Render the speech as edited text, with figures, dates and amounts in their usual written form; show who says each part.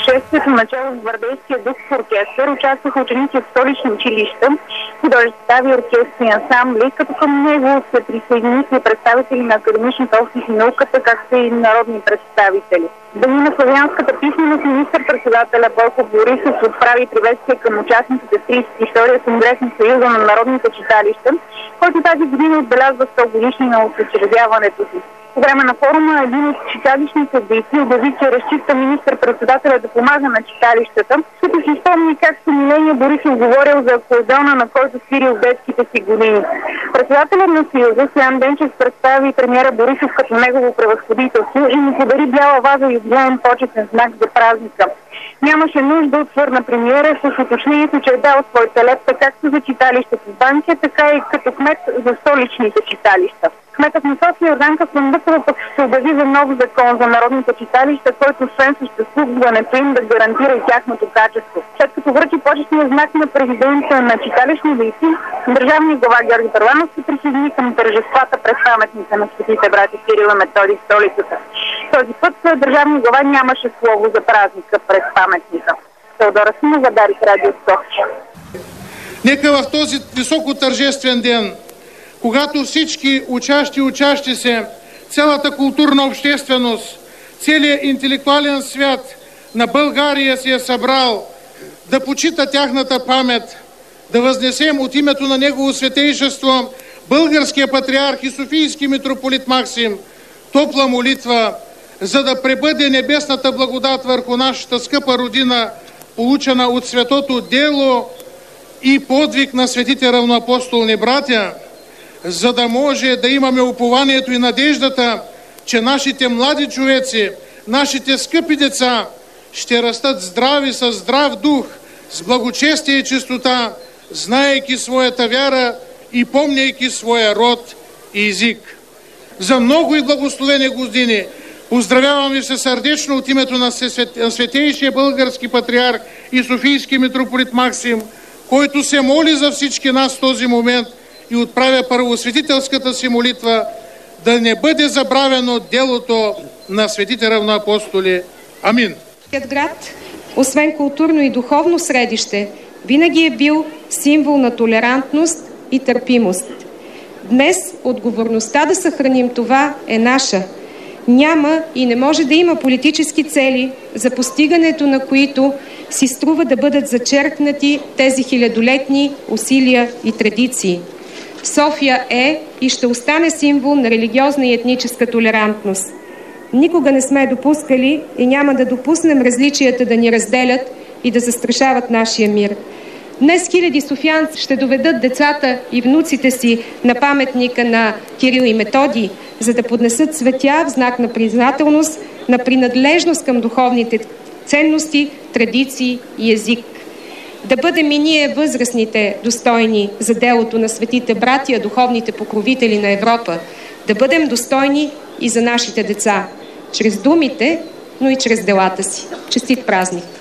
Speaker 1: шествието начало с гвардейския дух в оркестър участваха ученици от столични училища, художествени състави, оркестри и ансамбли, като към него се присъединиха и представители на академичната общност и науката, както и народни представители. В деня на славянската писменост министър-председателя Бойко Борисов отправи приветствие към участниците в 32-я конгрес на Съюза на народните читалища, който тази година отбелязва 100 годишнина от учредяването си. По време на форума един от читалищните дейци обяви, че разчита министър-председателя да помага на читалищата, като си спомни как с умиление Борисов говорил за акордеона, на който свирил детските си години. Председателят на Съюза Стоян Денчев представи премиера Борисов като негово превъзходителство и му подари бяла ваза и юбилеен почетен знак за празника. Нямаше нужда от твърна премиера с уточнението, че е дал своята лепта както за читалището в Банкя, така и като кмет за столичните читалища. Кметът на София Йорданка Фандъкова пък се обяви за нов закон за народните читалища, който освен съществуването им да гарантира и тяхното качество. След като връчи почетния знак на президента на читалищни дейци, държавният глава Георги Първанов се присъедини към тържествата пред паметника на светите брати Кирил и Методий в столицата. Този път държавният глава нямаше слово за празника пред паметника. Теодора Симова, Дарик, Радио София.
Speaker 2: Нека в този високо тържествен ден, когато всички учащи се, цялата културна общественост, целият интелектуален свят на България се е събрал да почита тяхната памет, да възнесем от името на Негово Светейшество българския патриарх и Софийски митрополит Максим топла молитва, за да пребъде небесната благодат върху нашата скъпа родина, получена от светото дело и подвиг на светите равноапостолни братя, за да може да имаме упованието и надеждата, че нашите млади човеци, нашите скъпи деца ще растат здрави със здрав дух, с благочестие и чистота, знаейки своята вяра и помняйки своя род и език. За много и благословени години поздравявам ви се сърдечно от името на Светейшия български патриарх и Софийски митрополит Максим, който се моли за всички нас в този момент и отправя първосветителската си молитва да не бъде забравено делото на светите равноапостоли. Амин.
Speaker 3: Град, освен културно и духовно средище, винаги е бил символ на толерантност и търпимост. Днес отговорността да съхраним това е наша. Няма и не може да има политически цели, за постигането на които си струва да бъдат зачеркнати тези хилядолетни усилия и традиции. София е и ще остане символ на религиозна и етническа толерантност. Никога не сме допускали и няма да допуснем различията да ни разделят и да застрашават нашия мир. Днес хиляди софиянци ще доведат децата и внуците си на паметника на Кирил и Методий, за да поднесат цветя в знак на признателност, на принадлежност към духовните ценности, традиции и език. Да бъдем и ние възрастните достойни за делото на светите братия, духовните покровители на Европа. Да бъдем достойни и за нашите деца, чрез думите, но и чрез делата си. Честит празник!